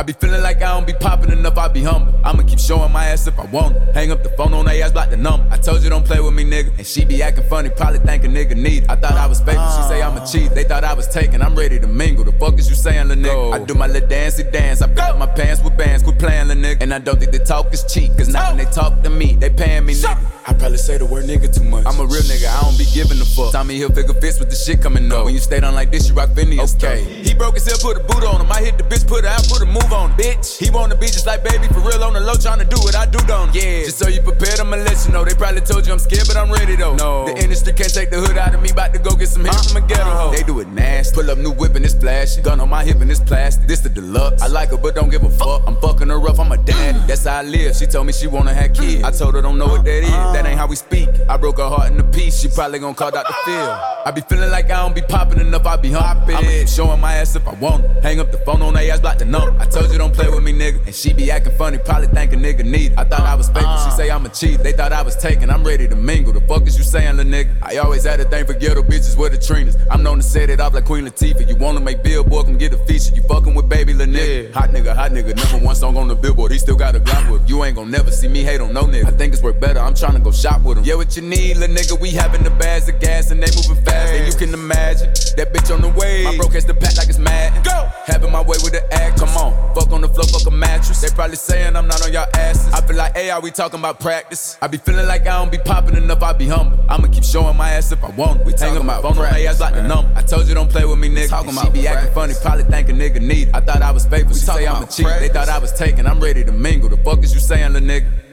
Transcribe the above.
be feeling like I don't be popping enough, I be humble. I'ma keep showing my ass if I want it. Hang up the phone on their ass, block the number. I told you don't play with me, nigga. And she be acting funny, probably think a nigga need it. I thought I was faithful, she say I'm a cheat. They thought I was taken, I'm ready to mingle. The fuck is you saying, lil' nigga? I do my little dancey dance, I fill up my pants with bands, quit playing, lil' nigga. And I don't think the talk is cheap, cause now when they talk to me, they paying me, nigga. I probably say the word nigga too much. I'm a real nigga, I don't be giving a fuck. Tommy Hilfiger fits with the shit coming up. When you stay down like this, you rock Phineas. Okay. He broke his hip, put a boot on him. I hit the bitch, put her out, put a move on him. Bitch, he wanna be just like baby, for real on the low, tryna do what I do, don't. Yeah, just so you prepared, I'ma let you know. They probably told you I'm scared, but I'm ready though. No, the industry can't take the hood out of me. Bout to go get some hit from a ghetto hoe. They do it nasty. Pull up new whip and it's flashy. Gun on my hip and it's plastic. This the deluxe. I like her, but don't give a fuck. I'm fucking her up, I'm a daddy. That's how I live. She told me she wanna have kids. I told her don't know what that is. That ain't how we speak. I broke her heart in a piece. She probably gon' call Dr. Phil. I be feeling like I don't be popping enough. I be humping. I'ma keep showing my ass if I want it. Hang up the phone on their ass, block the number. I told you don't play with me, nigga. And she be acting funny, probably think a nigga need it. I thought I was faithful. She say I'm a cheat. They thought I was taken. I'm ready to mingle. The fuck is you saying, lil' nigga? I always had a thing for ghetto bitches with the Trinas. I'm known to set it off like Queen Latifah. You wanna make Billboard, come get a feature. You fucking with baby, lil' nigga. Hot nigga. Number one song on the Billboard. He still got a Glock with him. You ain't gon' never see me hate on no nigga. I think it's work better. I'm tryna go shop with him. Yeah, what you need, lil' nigga? We having the bags of gas and they moving fast. And you can imagine that bitch on the way. My bro catch the pack like it's mad. Go! Having my way with the act. Come on, fuck on the floor, fuck a mattress. They probably saying I'm not on y'all asses. I feel like, hey, are we talking about practice? I be feeling like I don't be popping enough, I be humble. I'ma keep showing my ass if I want it. We talking about phone on their ass like the number. I told you don't play with me, nigga. Talking about she be acting funny, probably think a nigga need it. I thought I was faithful, she say I'm a cheat. They thought I was taken, I'm ready to mingle. The fuck is you saying, lil' nigga?